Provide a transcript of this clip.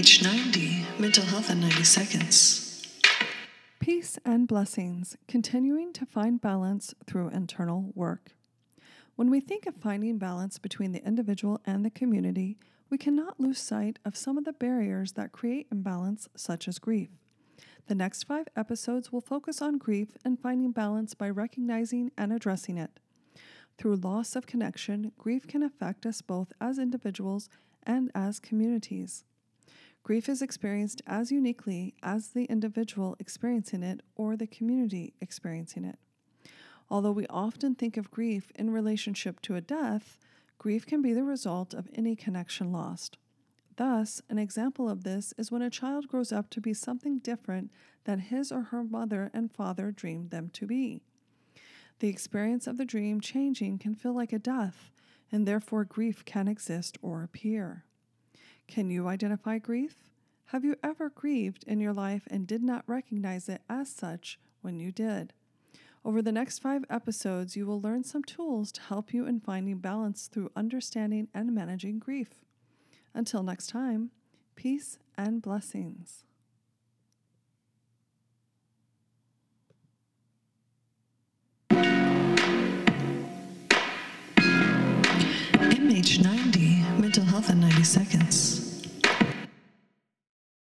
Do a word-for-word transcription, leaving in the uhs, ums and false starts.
H ninety, Mental Health in ninety seconds. Peace and blessings, continuing to find balance through internal work. When we think of finding balance between the individual and the community, we cannot lose sight of some of the barriers that create imbalance, such as grief. The next five episodes will focus on grief and finding balance by recognizing and addressing it. Through loss of connection, grief can affect us both as individuals and as communities. Grief is experienced as uniquely as the individual experiencing it or the community experiencing it. Although we often think of grief in relationship to a death, grief can be the result of any connection lost. Thus, an example of this is when a child grows up to be something different than his or her mother and father dreamed them to be. The experience of the dream changing can feel like a death, and therefore grief can exist or appear. Can you identify grief? Have you ever grieved in your life and did not recognize it as such when you did? Over the next five episodes, you will learn some tools to help you in finding balance through understanding and managing grief. Until next time, peace and blessings. M H ninety, Mental Health in ninety seconds.